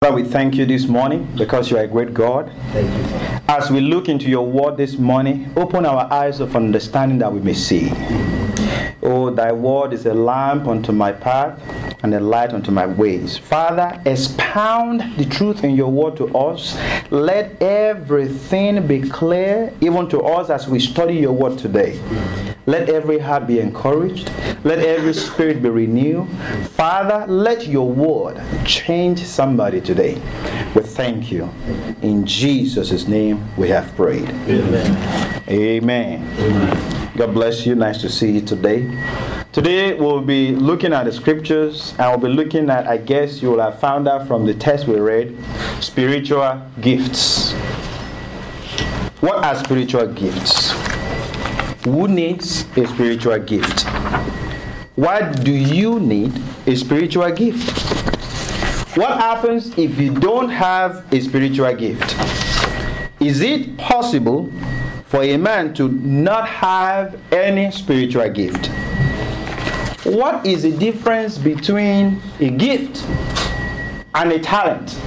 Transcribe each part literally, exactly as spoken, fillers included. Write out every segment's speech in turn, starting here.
Father, we thank you this morning because you are a great God. Thank you, Father. As we look into your word this morning, open our eyes of understanding that we may see. Oh, thy word is a lamp unto my path and a light unto my ways. Father, expound the truth in your word to us. Let everything be clear, even to us as we study your word today. Let every heart be encouraged. Let every spirit be renewed. Father, let your word change somebody today. We thank you. In Jesus' name we have prayed. Amen. Amen. Amen. God bless you. Nice to see you today. Today we'll be looking at the scriptures, and we'll be looking at, I guess you will have found out from the text we read, spiritual gifts. What are spiritual gifts? Who needs a spiritual gift? Why do you need a spiritual gift? What happens if you don't have a spiritual gift? Is it possible for a man to not have any spiritual gift? What is the difference between a gift and a talent?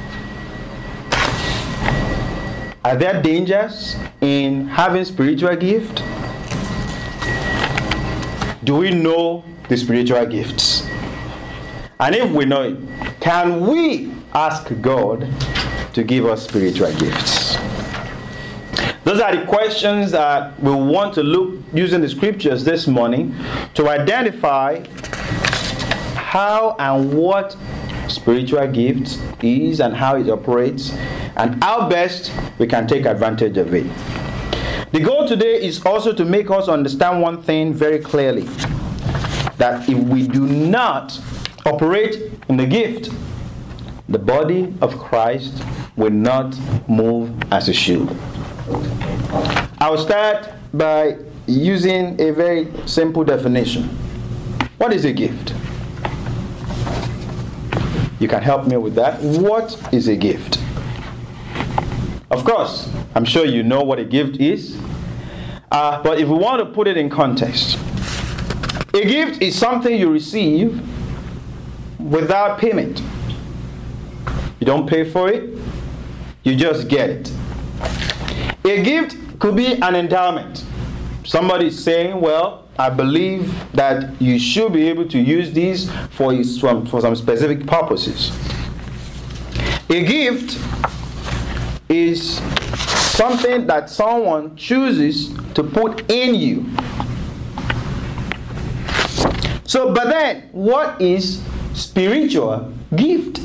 Are there dangers in having spiritual gift? Do we know the spiritual gifts? And if we know it, can we ask God to give us spiritual gifts? Those are the questions that we want to look using the scriptures this morning to identify how and what spiritual gifts is and how it operates and how best we can take advantage of it. The goal today is also to make us understand one thing very clearly, that if we do not operate in the gift, the body of Christ will not move as it should. I will start by using a very simple definition. What is a gift? You can help me with that. What is a gift? Of course, I'm sure you know what a gift is. Uh, but if we want to put it in context, a gift is something you receive without payment. You don't pay for it, you just get it. A gift could be an endowment. Somebody is saying, well, I believe that you should be able to use these for, for some specific purposes. A gift is something that someone chooses to put in you. So, but then, what is spiritual gift?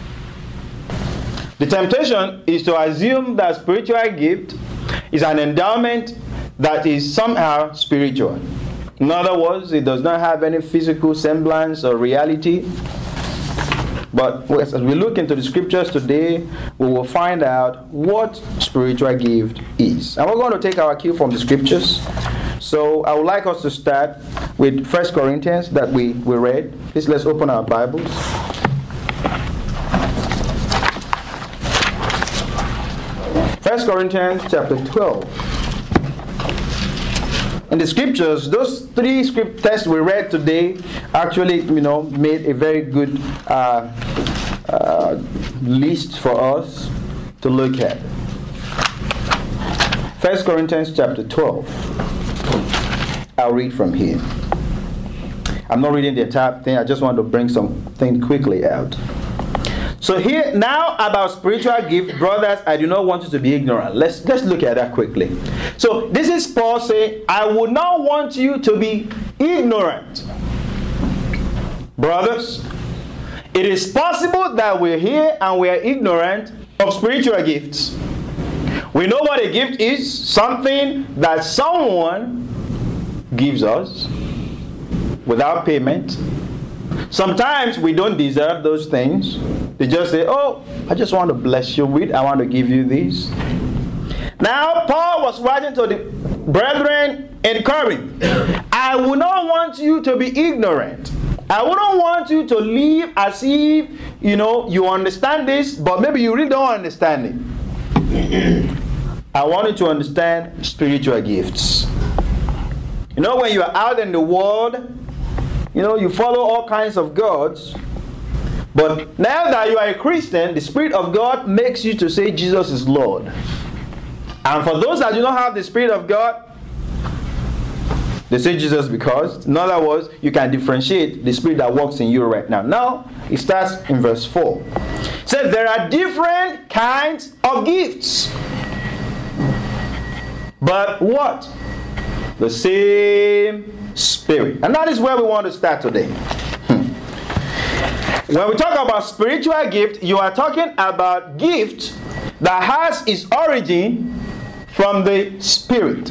The temptation is to assume that spiritual gift is an endowment that is somehow spiritual. In other words, it does not have any physical semblance or reality. But as we look into the scriptures today, we will find out what spiritual gift is. And we're going to take our cue from the scriptures. So I would like us to start with First Corinthians that we, we read. Please let's open our Bibles. First Corinthians chapter twelve. In the scriptures, those three script texts we read today actually, you know, made a very good uh, uh, list for us to look at. First Corinthians chapter twelve. I'll read from here. I'm not reading the entire thing. I just want to bring something quickly out. So here now about spiritual gift, brothers, I do not want you to be ignorant. Let's let's look at that quickly. So this is Paul saying, I would not want you to be ignorant. Brothers, it is possible that we're here and we are ignorant of spiritual gifts. We know what a gift is, something that someone gives us without payment. Sometimes we don't deserve those things. They just say, oh, I just want to bless you with, I want to give you these. Now, Paul was writing to the brethren in Corinth. I would not want you to be ignorant. I wouldn't want you to live as if, you know, you understand this, but maybe you really don't understand it. I want you to understand spiritual gifts. You know, when you're out in the world, you know, you follow all kinds of gods, But now that you are a Christian, the Spirit of God makes you to say Jesus is Lord. And for those that do not have the Spirit of God, they say Jesus because, in other words, you can differentiate the Spirit that works in you right now. Now, it starts in verse four. It says, there are different kinds of gifts. But what? The same Spirit. And that is where we want to start today. When we talk about spiritual gift, you are talking about gift that has its origin from the Spirit.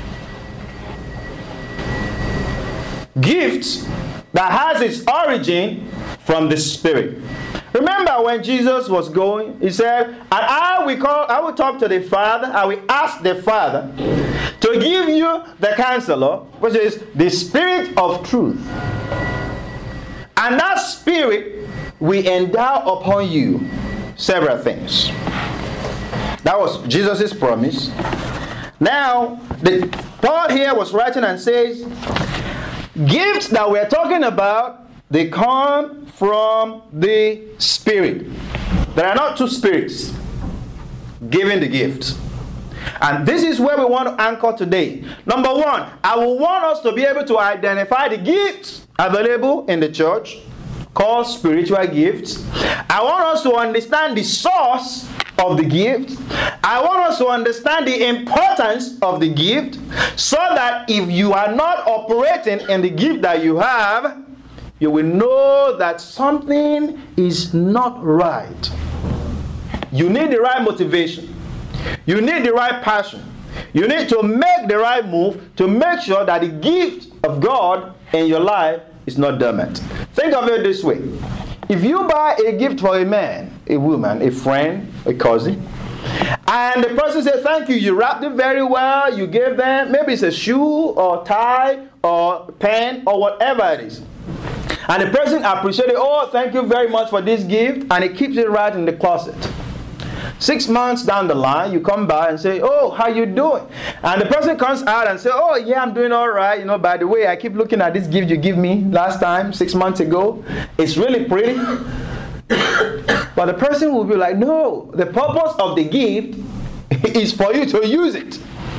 Gifts that has its origin from the Spirit. Remember when Jesus was going, he said, and I will call, I will talk to the Father, I will ask the Father to give you the Counselor, which is the Spirit of truth. And that Spirit will endow upon you several things. That was Jesus' promise. Now, the Paul here was writing and says, gifts that we're talking about, they come from the Spirit. There are not two spirits giving the gifts. And this is where we want to anchor today. Number one, I will want us to be able to identify the gifts available in the church, called spiritual gifts. I want us to understand the source of the gift. I want us to understand the importance of the gift, so that if you are not operating in the gift that you have, you will know that something is not right. You need the right motivation. You need the right passion. You need to make the right move to make sure that the gift of God in your life is not dormant. Think of it this way. If you buy a gift for a man, a woman, a friend, a cousin, and the person says, thank you, you wrapped it very well, you gave them, maybe it's a shoe or tie or pen or whatever it is. And the person appreciates it, oh, thank you very much for this gift, and he keeps it right in the closet. Six months down the line, you come by and say, oh, how you doing? And the person comes out and says, oh, yeah, I'm doing all right. You know, by the way, I keep looking at this gift you gave me last time, six months ago. It's really pretty. But the person will be like, no, the purpose of the gift is for you to use it.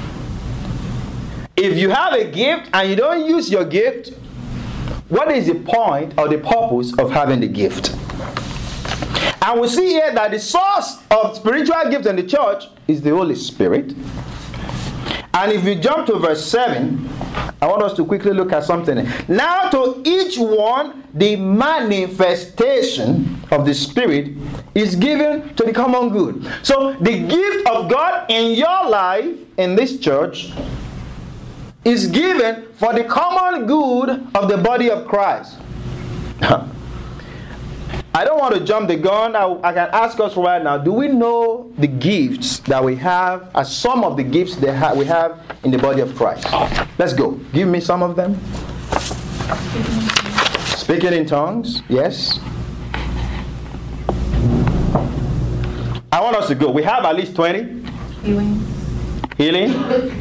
If you have a gift and you don't use your gift, what is the point or the purpose of having the gift? And we see here that the source of spiritual gifts in the church is the Holy Spirit. And if we jump to verse seven, I want us to quickly look at something. Now to each one, the manifestation of the Spirit is given to the common good. So the gift of God in your life, in this church, is given for the common good of the body of Christ. I don't want to jump the gun. I, I can ask us right now, do we know the gifts that we have, as some of the gifts that ha- we have in the body of Christ? Let's go. Give me some of them. Speaking in tongues, yes. I want us to go. We have at least twenty. Healing. Healing.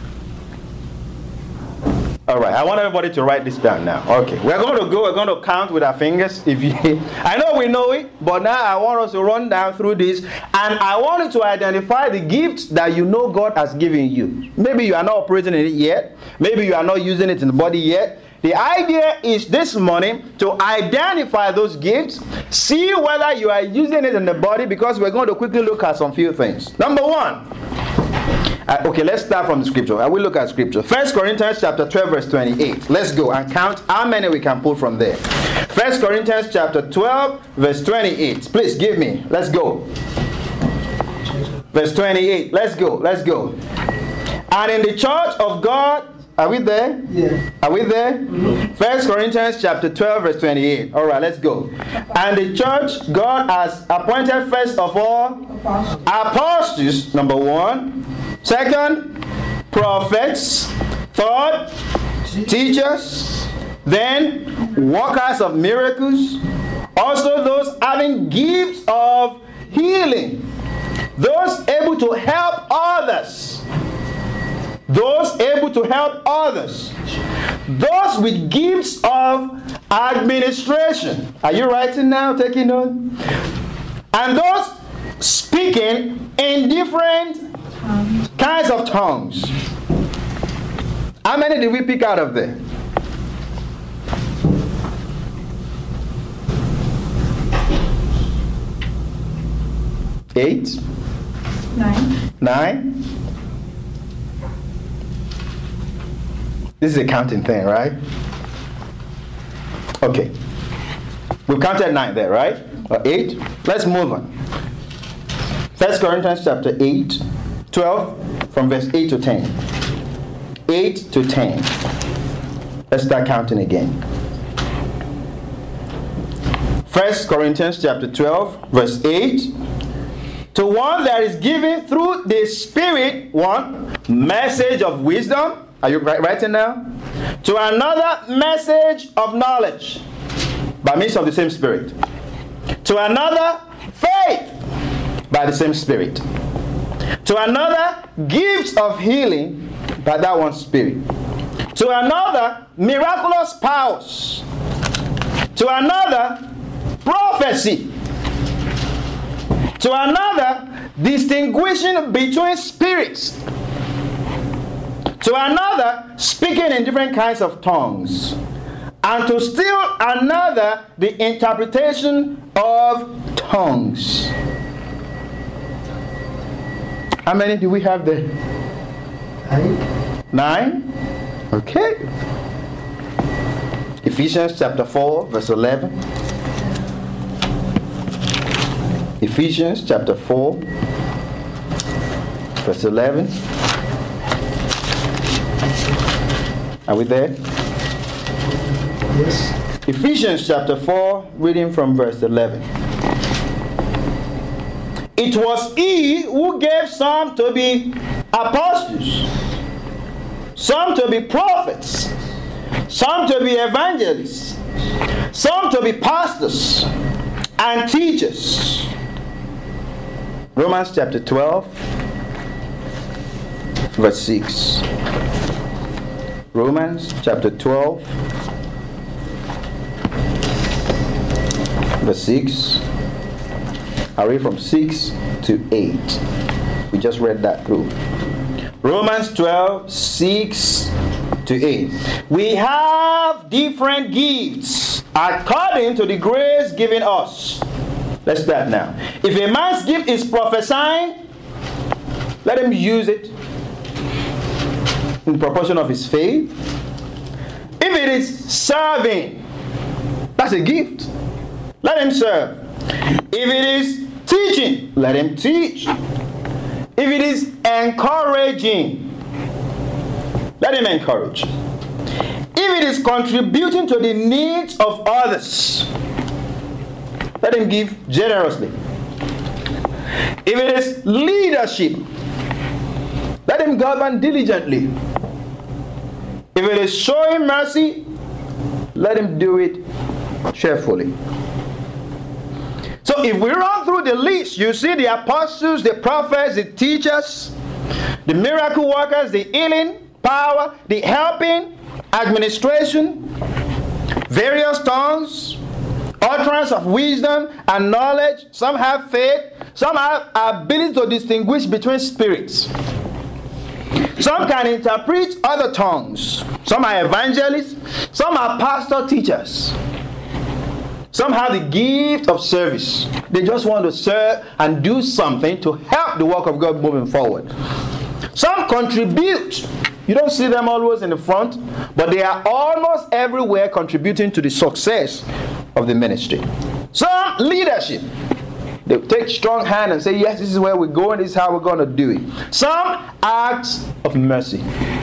All right, I want everybody to write this down now. Okay, we're going to go, we're going to count with our fingers. If you, I know we know it, but now I want us to run down through this. And I want you to identify the gifts that you know God has given you. Maybe you are not operating in it yet. Maybe you are not using it in the body yet. The idea is this morning to identify those gifts, see whether you are using it in the body, because we're going to quickly look at some few things. Number one. Uh, okay, let's start from the scripture. I will look at scripture. First Corinthians chapter twelve, verse twenty-eight. Let's go and count how many we can pull from there. First Corinthians chapter twelve, verse twenty-eight. Please give me. Let's go. Verse twenty-eight. Let's go. Let's go. And in the church of God, are we there? Yeah. Are we there? Mm-hmm. First Corinthians chapter twelve, verse twenty-eight. All right, let's go. And the church God has appointed first of all apostles, apostles number one. Second, prophets. Third, teachers. Then, workers of miracles. Also those having gifts of healing. Those able to help others. Those able to help others. Those with gifts of administration. Are you writing now, taking note? And those speaking in different Um, kinds of tongues. How many did we pick out of there? Eight? nine. Nine? This is a counting thing, right? Okay. We've counted nine there, right? Or eight? Let's move on. First Corinthians chapter eight, twelve, from verse eight to ten. eight to ten. Let's start counting again. First Corinthians chapter twelve, verse eight. To one that is given through the Spirit, one, message of wisdom. Are you writing now? To another, message of knowledge by means of the same Spirit. To another, faith by the same Spirit. To another, gifts of healing by that one Spirit. To another, miraculous powers. To another, prophecy. To another, distinguishing between spirits. To another, speaking in different kinds of tongues. And to still another, the interpretation of tongues. How many do we have there? Nine. Nine? Okay. Ephesians chapter four, verse eleven. Ephesians chapter four, verse eleven. Are we there? Yes. Ephesians chapter four, reading from verse eleven. It was he who gave some to be apostles, some to be prophets, some to be evangelists, some to be pastors and teachers. Romans chapter twelve, verse six. Romans chapter twelve, verse six. I read from six to eight. We just read that through. Romans twelve, six to eight. We have different gifts according to the grace given us. Let's start now. If a man's gift is prophesying, let him use it in proportion of his faith. If it is serving, that's a gift. Let him serve. If it is teaching, let him teach. If it is encouraging, let him encourage. If it is contributing to the needs of others, let him give generously. If it is leadership, let him govern diligently. If it is showing mercy, let him do it cheerfully. So if we run through the list, you see the apostles, the prophets, the teachers, the miracle workers, the healing power, the helping, administration, various tongues, utterance of wisdom and knowledge. Some have faith. Some have ability to distinguish between spirits. Some can interpret other tongues. Some are evangelists. Some are pastor teachers. Some have the gift of service. They just want to serve and do something to help the work of God moving forward. Some contribute. You don't see them always in the front, but they are almost everywhere contributing to the success of the ministry. Some leadership. They take strong hand and say, yes, this is where we're going, this is how we're going to do it. Some acts of mercy.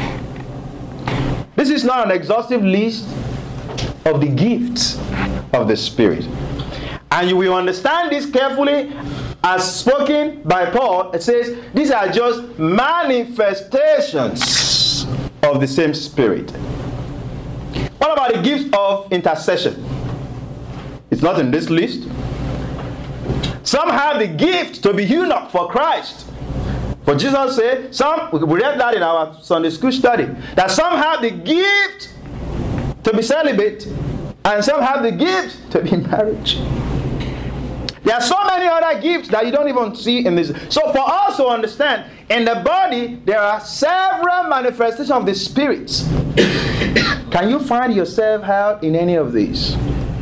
This is not an exhaustive list of the gifts of the Spirit. And you will understand this carefully as spoken by Paul. It says these are just manifestations of the same Spirit. What about the gift of intercession? It's not in this list. Some have the gift to be eunuch for Christ. For Jesus said, some, we read that in our Sunday school study, that some have the gift to be celibate And some have the gift to be in marriage. There are so many other gifts that you don't even see in this. So for us to understand, in the body, there are several manifestations of the spirits. Can you find yourself out in any of these?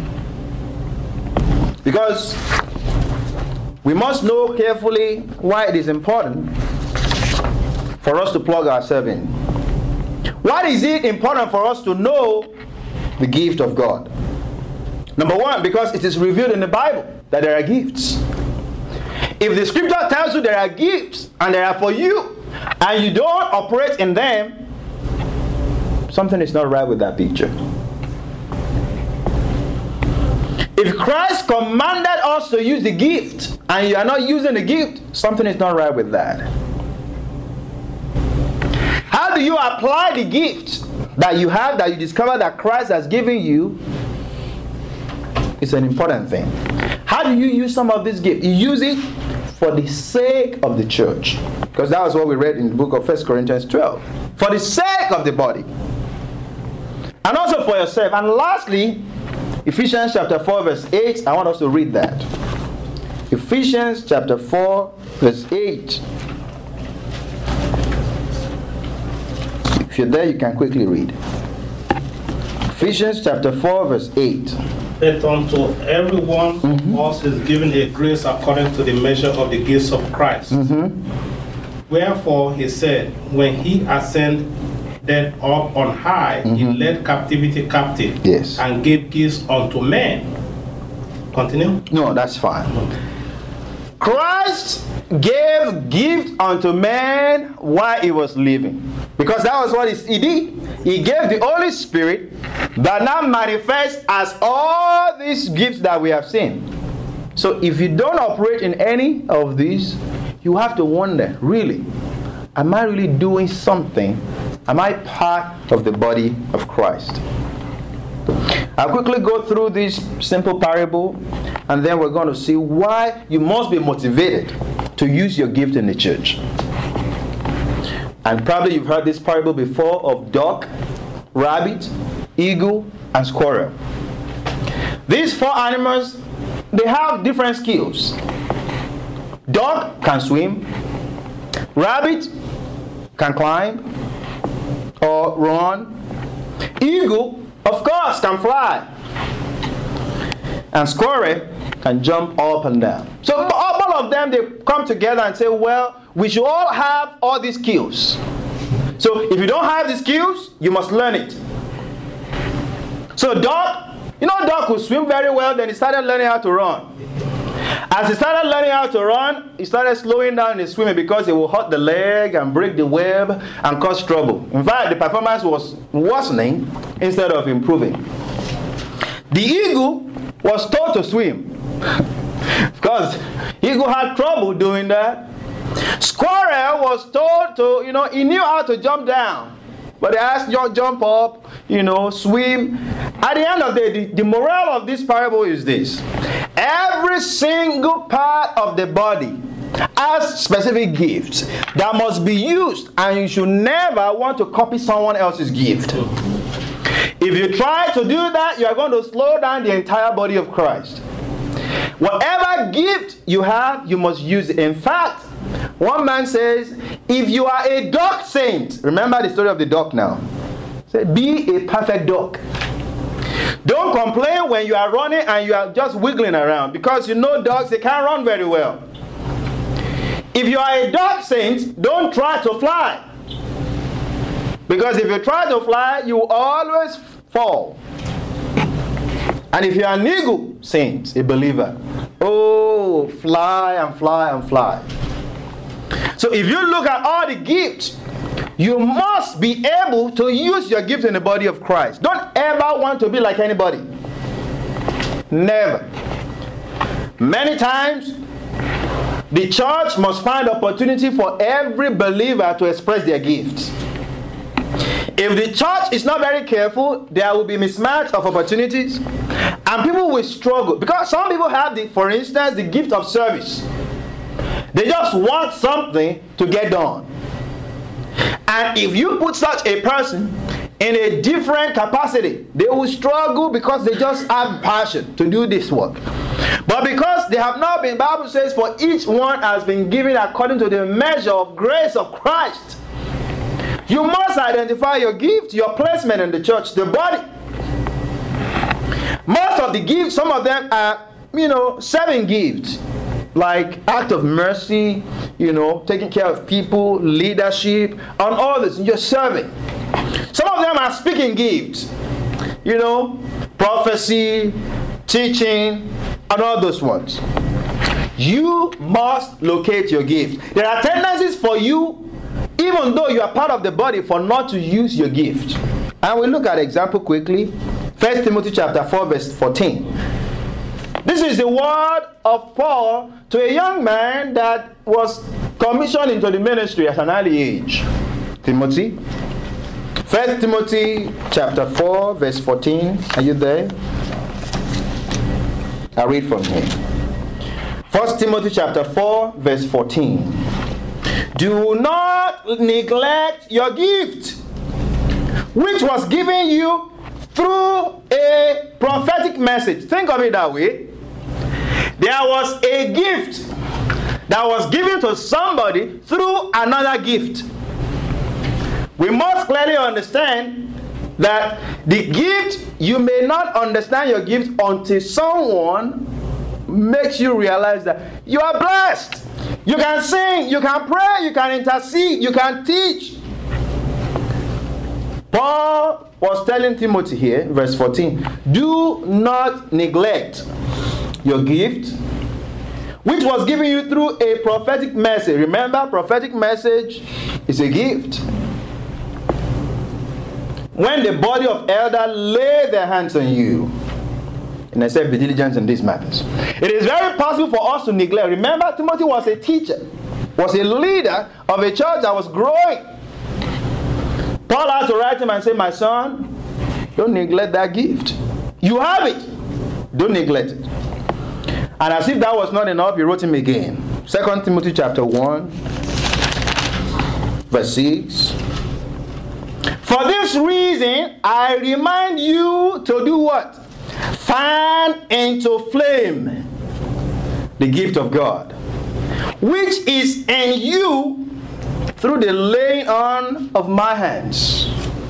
Because we must know carefully why it is important for us to plug ourselves in. Why is it important for us to know the gift of God? Number one, because it is revealed in the Bible that there are gifts. If the scripture tells you there are gifts and they are for you, and you don't operate in them, something is not right with that picture. If Christ commanded us to use the gift and you are not using the gift, something is not right with that. How do you apply the gift that you have, that you discover that Christ has given you? It's an important thing. How do you use some of this gift? You use it for the sake of the church. Because that was what we read in the book of First Corinthians twelve. For the sake of the body. And also for yourself. And lastly, Ephesians chapter four verse eight. I want us to read that. Ephesians chapter four verse eight. If you're there, you can quickly read. Ephesians chapter four verse eight. But unto everyone mm-hmm. of us is given a grace according to the measure of the gifts of Christ. Mm-hmm. Wherefore he said, when he ascended up on high, mm-hmm. he led captivity captive, yes. and gave gifts unto men. Continue? No, that's fine. Christ gave gift unto man while he was living. Because that was what he did. He gave the Holy Spirit that now manifests as all these gifts that we have seen. So if you don't operate in any of these, you have to wonder, really, am I really doing something? Am I part of the body of Christ? I'll quickly go through this simple parable, and then we're going to see why you must be motivated to use your gift in the church. And probably you've heard this parable before of duck, rabbit, eagle, and squirrel. These four animals, they have different skills. Duck can swim, rabbit can climb or run, eagle, of course, can fly, and squirrel can jump up and down. So all of them, they come together and say, well, we should all have all these skills. So if you don't have the skills, you must learn it. So duck, you know, duck could swim very well, then he started learning how to run. As he started learning how to run, he started slowing down his swimming because it will hurt the leg and break the web and cause trouble. In fact, the performance was worsening instead of improving. The eagle was taught to swim. Because eagle had trouble doing that. Squirrel was told to, you know, he knew how to jump down. But they asked you to jump up, you know, swim. At the end of the day, the, the moral of this parable is this. Every single part of the body has specific gifts that must be used, and you should never want to copy someone else's gift. If you try to do that, you are going to slow down the entire body of Christ. Whatever gift you have, you must use it. In fact, one man says, if you are a dog saint, remember the story of the dog now. Say, be a perfect dog. Don't complain when you are running and you are just wiggling around, because you know dogs, they can't run very well. If you are a dog saint, don't try to fly. Because if you try to fly, you will always fall. And if you are an eagle saint, a believer, oh, fly and fly and fly. So if you look at all the gifts, you must be able to use your gift in the body of Christ. Don't ever want to be like anybody. Never. Many times, the church must find opportunity for every believer to express their gifts. If the church is not very careful, there will be mismatch of opportunities, and people will struggle. Because some people have, the, for instance, the gift of service. They just want something to get done. And if you put such a person in a different capacity. They will struggle because they just have passion to do this work. But because they have not been, the Bible says, for each one has been given according to the measure of grace of Christ. You must identify your gift, your placement in the church, the body. Most of the gifts, some of them are, you know, serving gifts. Like act of mercy, you know, taking care of people, leadership, and all this. You're serving. Some of them are speaking gifts. You know, prophecy, teaching, and all those ones. You must locate your gift. There are tendencies for you, even though you are part of the body, for not to use your gift. And we look at an example quickly. First Timothy chapter four, verse fourteen. This is the word of Paul to a young man that was commissioned into the ministry at an early age. Timothy. First Timothy chapter four, verse fourteen. Are you there? I read from here. First Timothy chapter four, verse fourteen. Do not neglect your gift, which was given you through a prophetic message. Think of it that way. There was a gift that was given to somebody through another gift. We must clearly understand that the gift, you may not understand your gift until someone makes you realize that you are blessed. You can sing, you can pray, you can intercede, you can teach. Paul was telling Timothy here, verse fourteen, do not neglect your gift, which was given you through a prophetic message. Remember, prophetic message is a gift. When the body of elders lay their hands on you, and I said, be diligent in these matters. It is very possible for us to neglect. Remember, Timothy was a teacher, was a leader of a church that was growing. Paul had to write him and say, my son, don't neglect that gift. You have it. Don't neglect it. And as if that was not enough, he wrote him again. Second Timothy chapter one, verse six. For this reason, I remind you to do what? Fan into flame the gift of God, which is in you through the laying on of my hands.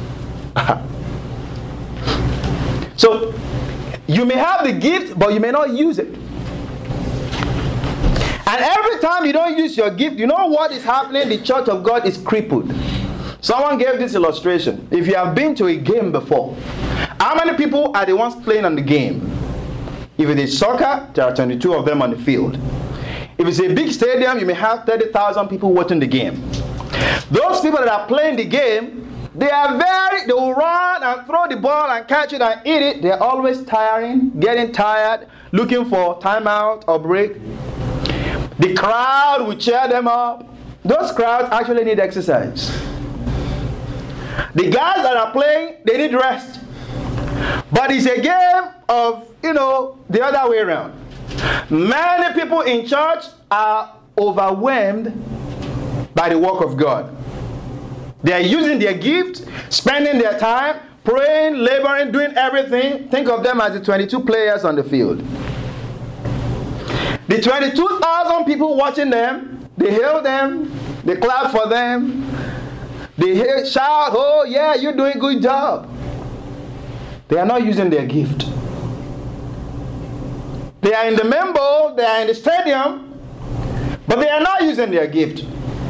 So, you may have the gift, but you may not use it. And every time you don't use your gift, you know what is happening? The church of God is crippled. Someone gave this illustration. If you have been to a game before, how many people are the ones playing on the game? If it is soccer, there are twenty-two of them on the field. If it's a big stadium, you may have thirty thousand people watching the game. Those people that are playing the game, they are very, they will run and throw the ball and catch it and eat it. They are always tiring, getting tired, looking for timeout or break. The crowd will cheer them up. Those crowds actually need exercise. The guys that are playing, they need rest. But it's a game of, you know, the other way around. Many people in church are overwhelmed by the work of God. They are using their gift, spending their time, praying, laboring, doing everything. Think of them as the twenty-two players on the field. The twenty-two thousand people watching them, they hail them, they clap for them, they hail, shout, oh yeah, you're doing a good job. They are not using their gift. They are in the main bowl, they are in the stadium, but they are not using their gift.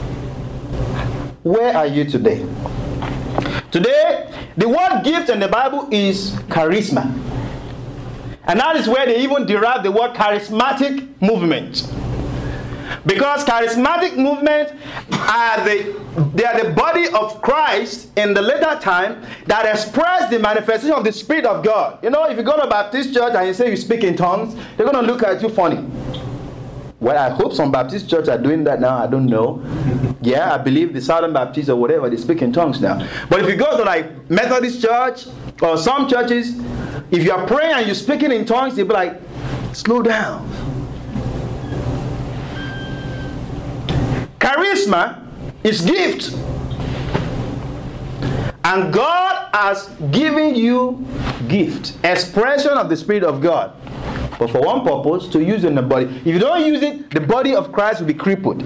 Where are you today? Today, the word gift in the Bible is charisma. And that is where they even derive the word charismatic movement. Because charismatic movement are the, they are the body of Christ in the later time that express the manifestation of the Spirit of God. You know, if you go to a Baptist church and you say you speak in tongues, they're going to look at you funny. Well, I hope some Baptist churches are doing that now. I don't know. Yeah, I believe the Southern Baptists or whatever, they speak in tongues now. But if you go to like Methodist church or some churches, if you are praying and you're speaking in tongues, they'll be like, slow down. Charisma is gift. And And God has given you gift, expression of the Spirit of God, but for one purpose, to use in the body. If you don't use it, the body of Christ will be crippled.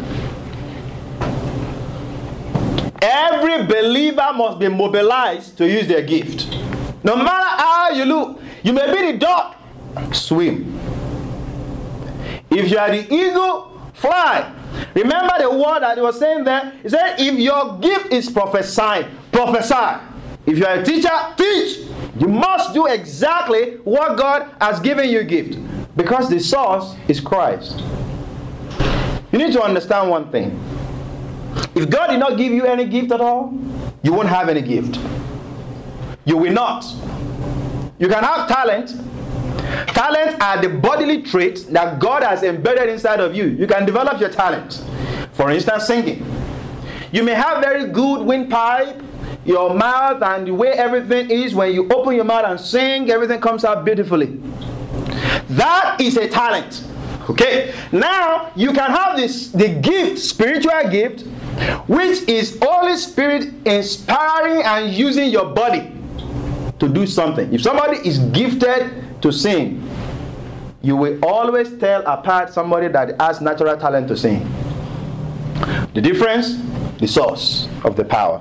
Every believer must be mobilized to use their gift. No matter how you look, you may be the dog, swim. If you are the eagle, fly. Remember the word that he was saying there? He said, if your gift is prophesying, prophesy. If you are a teacher, teach. You must do exactly what God has given you gift, because the source is Christ. You need to understand one thing. If God did not give you any gift at all, you won't have any gift. You will not. You can have talent. Talent are the bodily traits that God has embedded inside of you. You can develop your talent. For instance, singing. You may have very good windpipe, your mouth and the way everything is. When you open your mouth and sing, everything comes out beautifully. That is a talent. Okay? Now, you can have this, the gift, spiritual gift, which is Holy Spirit inspiring and using your body to do something. If somebody is gifted to sing, you will always tell apart somebody that has natural talent to sing. The difference, the source of the power.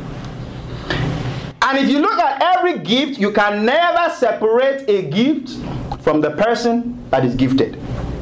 And if you look at every gift, you can never separate a gift from the person that is gifted.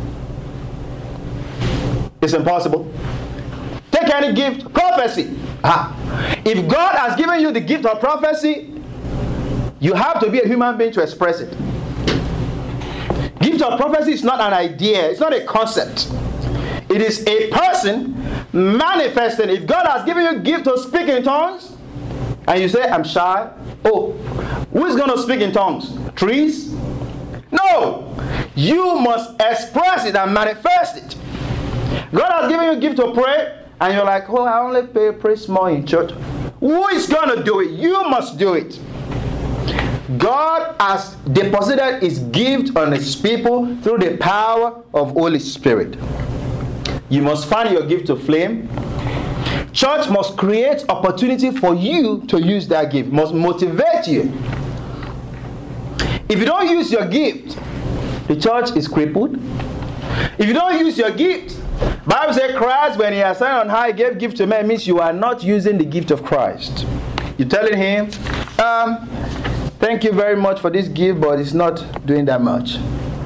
It's impossible. Take any gift, prophecy. Ah. If God has given you the gift of prophecy, you have to be a human being to express it. Gift of prophecy is not an idea, it's not a concept. It is a person manifesting. If God has given you a gift to speak in tongues, and you say, I'm shy, oh, who is going to speak in tongues? Trees? No! You must express it and manifest it. God has given you a gift to pray, and you're like, oh, I only pray, pray small in church. Who is going to do it? You must do it. God has deposited His gift on His people through the power of Holy Spirit. You must find your gift to flame. Church must create opportunity for you to use that gift. Must motivate you. If you don't use your gift, the church is crippled. If you don't use your gift, Bible says Christ, when He ascended on high, gave gift to men, means you are not using the gift of Christ. You're telling Him, um, thank you very much for this gift, but it's not doing that much.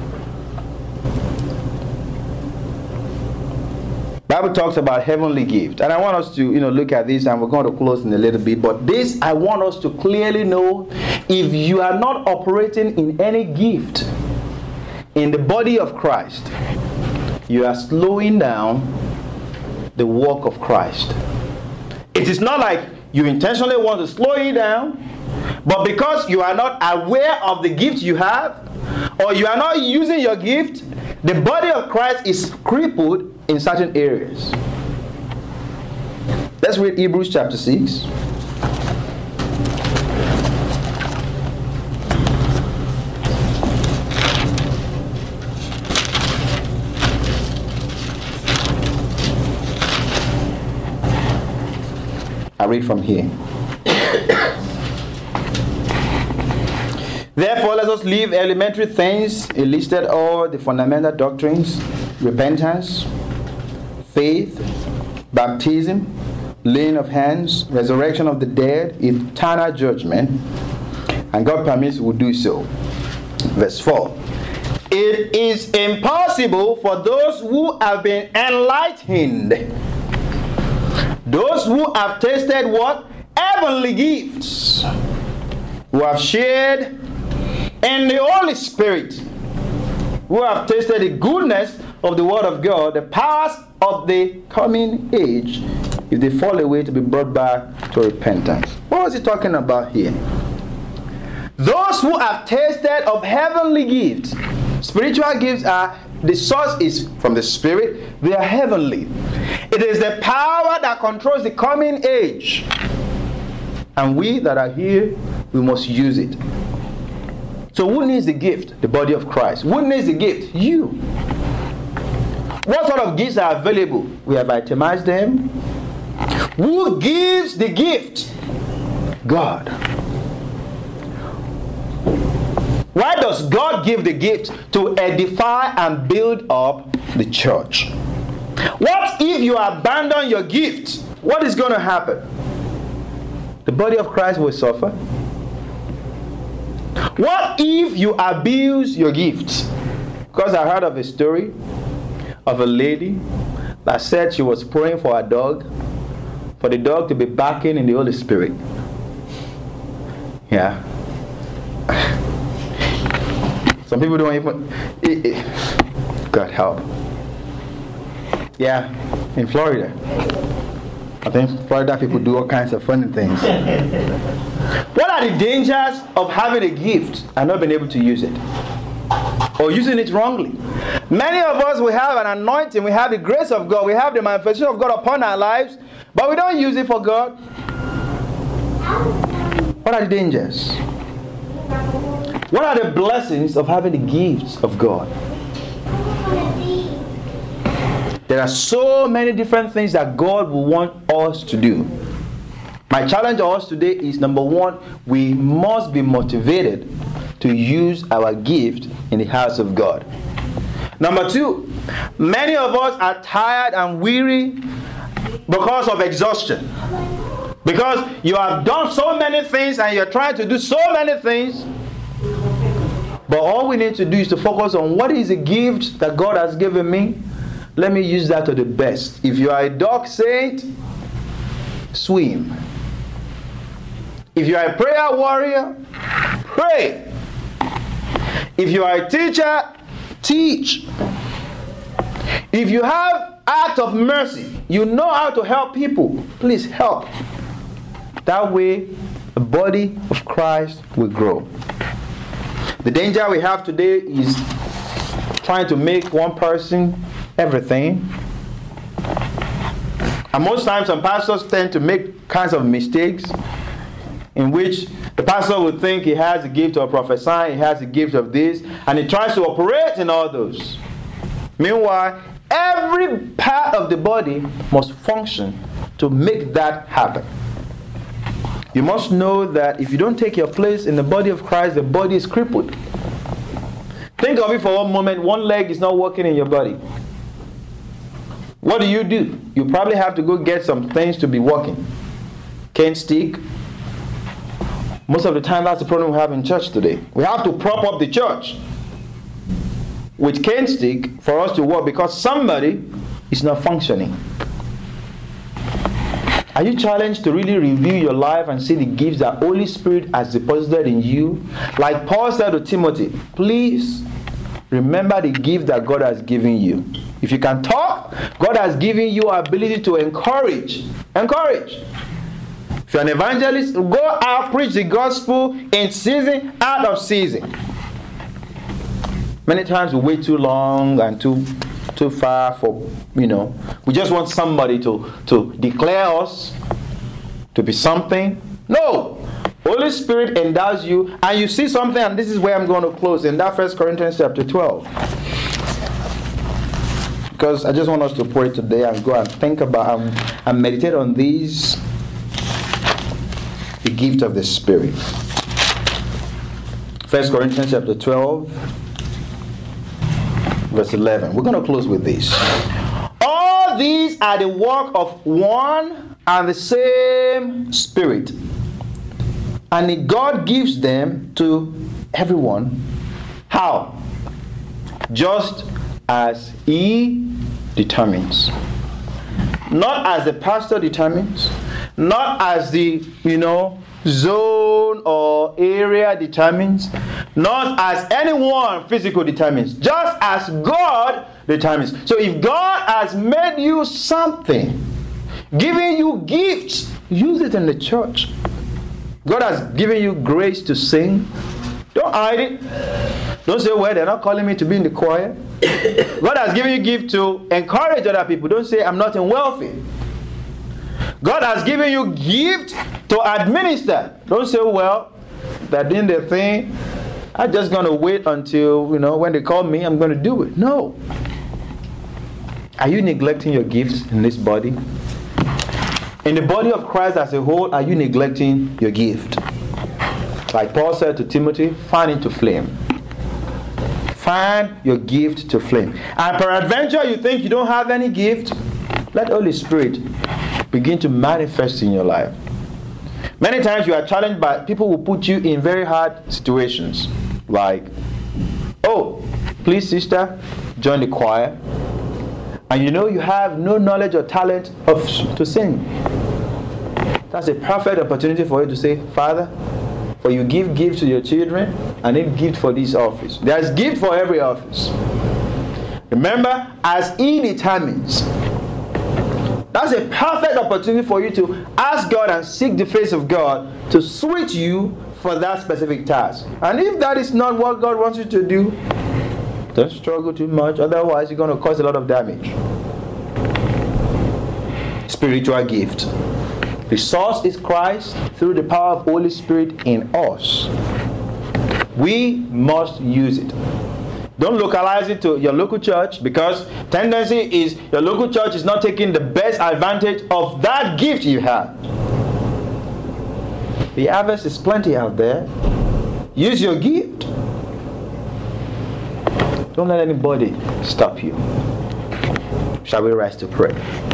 Bible talks about heavenly gift, and I want us to, you know, look at this, and we're going to close in a little bit. But this, I want us to clearly know: if you are not operating in any gift in the body of Christ, you are slowing down the work of Christ. It is not like you intentionally want to slow it down, but because you are not aware of the gift you have, or you are not using your gift, the body of Christ is crippled in certain areas. Let's read Hebrews chapter six. I read from here. Therefore, let us leave elementary things listed, all the fundamental doctrines: repentance, faith, baptism, laying of hands, resurrection of the dead, eternal judgment, and God permits we'll do so. Verse four. It is impossible for those who have been enlightened, those who have tasted what? Heavenly gifts, who have shared in the Holy Spirit, who have tasted the goodness of the Word of God, the powers of the coming age, if they fall away, to be brought back to repentance. What was he talking about here? Those who have tasted of heavenly gifts. Spiritual gifts are, the source is from the Spirit. They are heavenly. It is the power that controls the coming age. And we that are here, we must use it. So who needs the gift? The body of Christ. Who needs the gift? You. What sort of gifts are available? We have itemized them. Who gives the gift? God. Why does God give the gift? To edify and build up the church. What if you abandon your gift? What is going to happen? The body of Christ will suffer. What if you abuse your gifts? Because I heard of a story of a lady that said she was praying for a dog, for the dog to be barking in the Holy Spirit. Yeah. Some people don't even... It, it, God help. Yeah, in Florida. I think Florida people do all kinds of funny things. What are the dangers of having a gift and not being able to use it? Or using it wrongly? Many of us, we have an anointing, we have the grace of God, we have the manifestation of God upon our lives, but we don't use it for God. What are the dangers? What are the blessings of having the gifts of God? There are so many different things that God will want us to do. My challenge to us today is, number one, we must be motivated to use our gift in the house of God. Number two, many of us are tired and weary because of exhaustion. Because you have done so many things and you're trying to do so many things. But all we need to do is to focus on what is the gift that God has given me. Let me use that to the best. If you are a dog saint, swim. If you are a prayer warrior, pray. If you are a teacher, teach. If you have act of mercy, you know how to help people, please help. That way, the body of Christ will grow. The danger we have today is trying to make one person everything. And most times some pastors tend to make kinds of mistakes in which the pastor would think he has the gift of prophesying, he has the gift of this, and he tries to operate in all those. Meanwhile, every part of the body must function to make that happen. You must know that if you don't take your place in the body of Christ, the body is crippled. Think of it for one moment. One leg is not working in your body. What do you do? You probably have to go get some things to be working. Cane stick. Most of the time that's the problem we have in church today. We have to prop up the church with cane stick for us to work because somebody is not functioning. Are you challenged to really review your life and see the gifts that Holy Spirit has deposited in you? Like Paul said to Timothy, please remember the gift that God has given you. If you can talk, God has given you ability to encourage. Encourage. If you're an evangelist, go out, preach the gospel in season, out of season. Many times we wait too long and too too far for, you know, we just want somebody to, to declare us to be something. No! Holy Spirit endows you and you see something, and this is where I'm going to close, in that First Corinthians chapter twelve. Because I just want us to pray today and go and think about and, and meditate on these, the gift of the Spirit. First Corinthians chapter twelve. Verse eleven. We're going to close with this. All these are the work of one and the same Spirit. And God gives them to everyone. How? Just as He determines. Not as the pastor determines. Not as the, you know, zone or area determines. Not as anyone physical determines. Just as God determines. So if God has made you something, giving you gifts, use it in the church. God has given you grace to sing. Don't hide it. Don't say, well, they're not calling me to be in the choir. God has given you gift to encourage other people. Don't say, I'm not in welfare. God has given you gift to administer. Don't say, well, they're doing their thing. I'm just going to wait until, you know, when they call me, I'm going to do it. No. Are you neglecting your gifts in this body? In the body of Christ as a whole, are you neglecting your gift? Like Paul said to Timothy, fan it to flame. Fan your gift to flame. And peradventure you think you don't have any gift, let the Holy Spirit begin to manifest in your life. Many times you are challenged by people who put you in very hard situations. Like, oh, please sister, join the choir. And you know you have no knowledge or talent of to sing. That's a perfect opportunity for you to say, Father, for you give gift to your children, and then gift for this office. There's gift for every office. Remember, as He determines. That's a perfect opportunity for you to ask God and seek the face of God to switch you for that specific task. And if that is not what God wants you to do, don't struggle too much, otherwise you're going to cause a lot of damage. Spiritual gift. The source is Christ through the power of Holy Spirit in us. We must use it. Don't localize it to your local church, because tendency is your local church is not taking the best advantage of that gift you have. The harvest is plenty out there. Use your gift. Don't let anybody stop you. Shall we rise to pray?